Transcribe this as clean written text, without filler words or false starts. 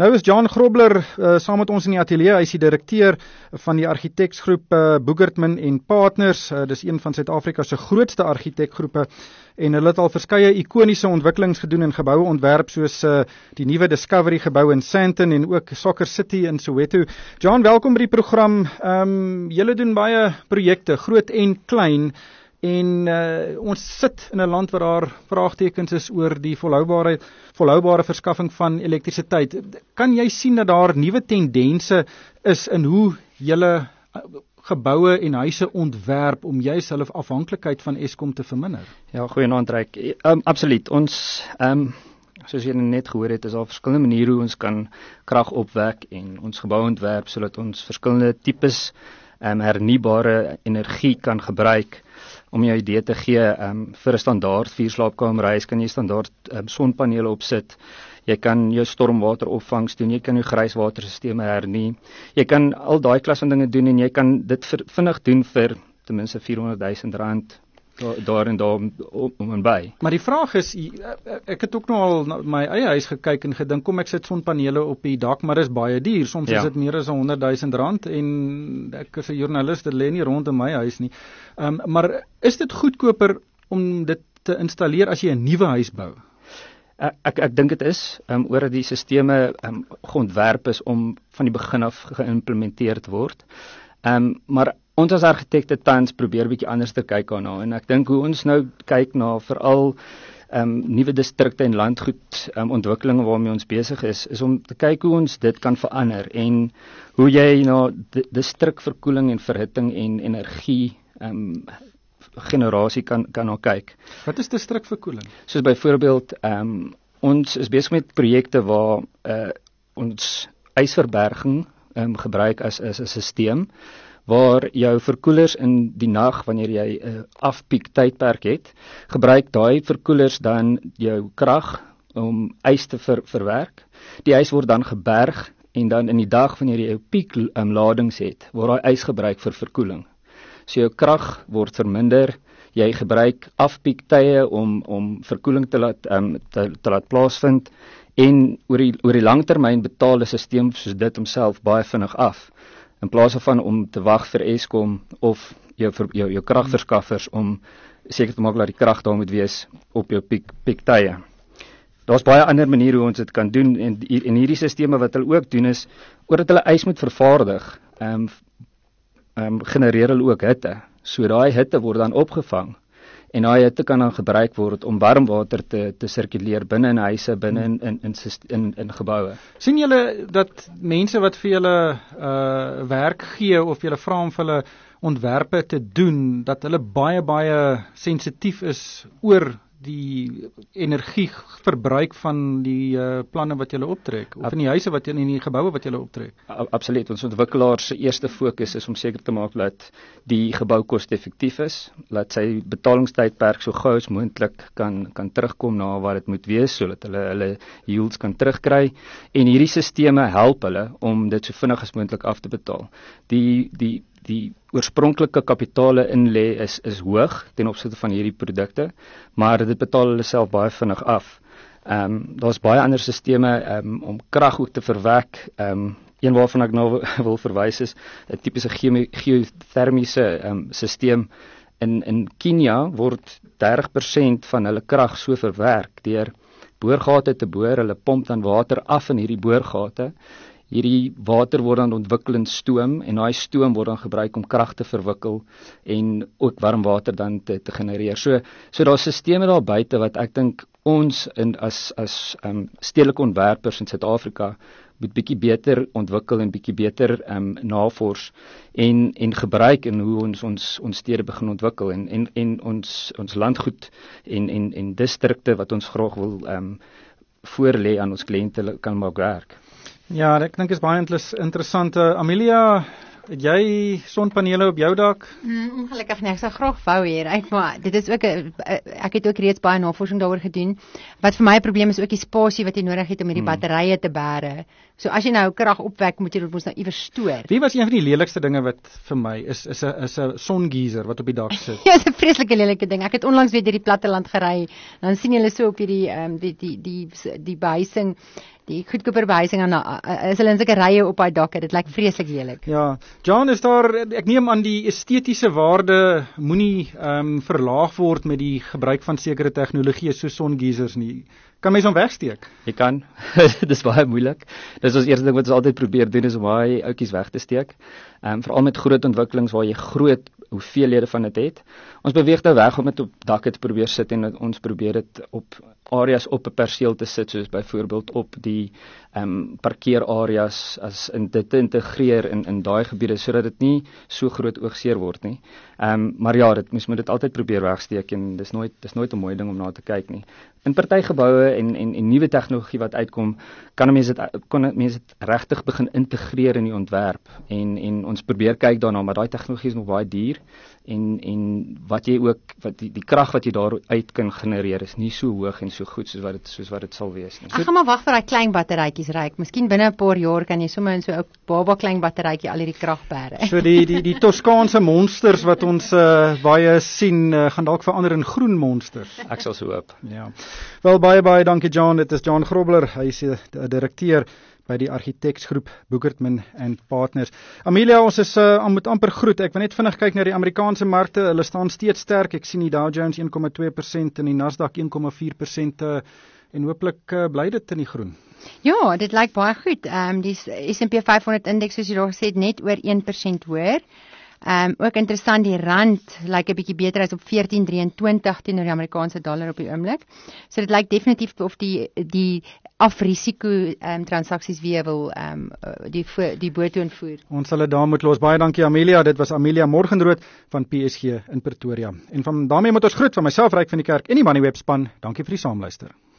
Nou is Jan Grobler saam met ons in die ateljee. Hy is die direkteur van die argitekgroep Boegertman en Partners. Dis een van Suid-Afrika se grootste argitekgroepe en hulle het al verskeie ikoniese ontwikkelings gedoen in geboue ontwerp soos die nuwe Discovery gebou in Sandton en ook Soccer City in Soweto. Jan, welkom by die program. Julle doen baie projekte, groot en klein. En ons sit in 'n land waar daar vraagtekens is oor die volhoubare verskaffing van elektrisiteit. Kan jy sien dat daar nuwe tendense is in hoe julle geboue en huise ontwerp om juis hulle afhanklikheid van Eskom te verminder? Ja, goeienaand Ryk. Absoluut. Ons soos jy net gehoor het, is daar verskillende maniere hoe ons kan krag opwek en ons gebou ontwerp sodat ons verskillende tipes hernubare energie kan gebruik. Om jou idee te gee, vir 'n standaard 4-slaapkamerhuis kan jy standaard sonpanele opsit. Jy kan jou stormwateropvangs doen, jy kan jou grijswaterstelsels hernie. Jy kan al daai klas van dinge doen en jy kan dit vinnig doen vir ten minste R400,000 daar en daar om en by. Maar die vraag is, ek het ook nou al na my eie huis gekyk en gedink, kom ek sit sonpanele op die dak, maar dis baie duur. Soms is dit meer as R100,000 en ek is 'n joernalis, dit lê nie rond in my huis nie. Maar is dit goedkoper om dit te installeer as jy 'n nuwe huis bou? Ek dink dit is, oor die sisteme geontwerp is om van die begin af geïmplementeer te word. Maar ons as argitekte tans probeer 'n bietjie anders te kyk daarna en ek dink hoe ons nou kyk na veral nuwe distrikte en landgoed ontwikkelinge waarmee ons besig is om te kyk hoe ons dit kan verander en hoe jy na distrikverkoeling en verhitting en energie generasie kan na kyk. Wat is distrikverkoeling? Soos byvoorbeeld ons is besig met projekte waar ons ysverberging gebruik as 'n stelsel waar jou verkoelers in die nag wanneer jy 'n afpiek tydperk het, gebruik daai verkoelers dan jou krag om ys te verwerk. Die ys word dan geberg en dan in die dag wanneer jy jou piek ladings het, word daai ys gebruik vir verkoeling. So jou krag word verminder, jy gebruik afpiektye om verkoeling te laat plaasvind en oor die langtermyn betaal 'n stelsel soos dit homself baie vinnig af. In plaas van om te wag vir Eskom of jou kragverskaffers om seker te maak dat die krag daar moet wees op jou piektye. Daar's baie ander maniere hoe ons dit kan doen en hierdie sisteme wat hulle ook doen is omdat hulle ys moet vervaardig, genereer hulle ook hitte. So daai hitte word dan opgevang en daai hitte kan dan gebruik word om warmwater te sirkuleer binne in huise, binne in geboue. Sien julle dat mense wat vir julle werk gee of julle vra om vir hulle ontwerpe te doen, dat hulle baie sensitief is oor die energieverbruik van die planne wat julle optrek of in die huise wat julle in die geboue wat julle optrek? Absoluut. Ons ontwikkelaars se eerste fokus is om seker te maak dat die gebou koste-effektief is, dat sy betalingstydperk so gou as moontlik kan terugkom na wat dit moet wees sodat hulle yields kan terugkry en hierdie sisteme help hulle om dit so vinnig as moontlik af te betaal. Die oorspronklike kapitale inlê is hoog ten opsigte van hierdie produkte, maar dit betaal hulle self baie vinnig af. Daar's baie ander sisteme om krag ook te verwerk. Een waarvan ek nou wil verwys is 'n tipiese geotermiese stelsel. In Kenia word 30% van hulle krag so verwerk deur boorgate te boor. Hulle pomp dan water af in hierdie boorgate. Hierdie water word dan ontwikkel in stoom en daai stoom word dan gebruik om krag te verwikkel en ook warm water dan te genereer. So daar's sisteme daar buite wat ek dink ons as stedelike ontwerpers in Suid-Afrika moet bietjie beter ontwikkel en bietjie beter navors en gebruik in hoe ons stede begin ontwikkel en ons landgoed en distrikte wat ons graag wil voorlê aan ons kliënte kan maak werk. Ja, ek dink is baie interessant. Amelia, het jy sonpanele op jou dak? Ongelukkig nie, ek sal graag wou hier, maar dit is ook, ek het ook reeds baie navorsing daaroor gedoen. Wat vir my 'n probleem is ook die spasie wat jy nodig het om hierdie batterye te bære. So as jy nou krag opwek, moet jy dit mos nou iewers stoor. Wie was een van die lelikste dinge wat vir my is 'n songeyser wat op die dak sit. Ja, dis 'n vreeslike lelike ding. Ek het onlangs weer deur die platteland gery. Dan sien jy so op hierdie die behuising, die goedkoper behuising is hulle in sulke rye op daai dakke. Dit lyk vreeslik lelik. Ja, John, is daar, ek neem aan die estetiese waarde moenie verlaag word met die gebruik van sekere tegnologieë soos songeysers nie. Kan mens hom wegsteek? Jy kan. Dis baie moeilik. Dis ons eerste ding wat ons altyd probeer doen is om daai outjies weg te steek. Veral met groot ontwikkelings waar jy groot hoeveelhede van dit het. Ons beweeg nou weg om dit op dakke te probeer sit en ons probeer dit op areas op 'n perseel te sit, soos byvoorbeeld op die parkeerareas, as in dit te integreer in daai gebiede sodat dit nie so groot oogseer word nie. Maar ja, mens moet dit altyd probeer wegsteek en dis nooit 'n mooi ding om na te kyk nie. In party geboue en nuwe tegnologie wat uitkom, kan mense dit regtig begin integreer in die ontwerp en ons probeer kyk daarna, maar daai tegnologie is nog baie duur en wat die krag wat jy daaruit kan genereer is nie so hoog en so goed soos wat dit sal wees nie. Ek gaan maar wag vir daai klein batterytjies ry. Miskien binne 'n paar jaar kan jy sommer in so 'n baba klein batterytjie al hierdie krag bære. So die Toskaanse monsters wat ons baie sien, gaan dalk verander in groen monsters. Ek sal so hoop. Ja. Wel baie dankie John. Dit is John Grobler. Hy is die direkteur by die argiteksgroep Boegertman and Partners. Amelia, ons is moet amper groet. Ek wil net vinnig kyk na die Amerikaanse markte. Hulle staan steeds sterk. Ek sien die Dow Jones 1,2% en die Nasdaq 1,4% en hopelik bly dit in die groen. Ja, dit lyk baie goed. Die S&P 500 indeks soos jy daar gesê het net oor 1% hoër. Ook interessant, die rand lyk 'n bietjie beter as op 14.23 teenoor die Amerikaanse dollar op die oomblik. So dit lyk definitief of die afrisiko transaksies weer wil die boot voer. Ons sal dit daar moet los. Baie dankie Amelia. Dit was Amelia Morgenrood van PSG in Pretoria. En daarmee moet ons groet van myself Ryk van die Kerk en die Moneyweb span. Dankie vir die saamluister.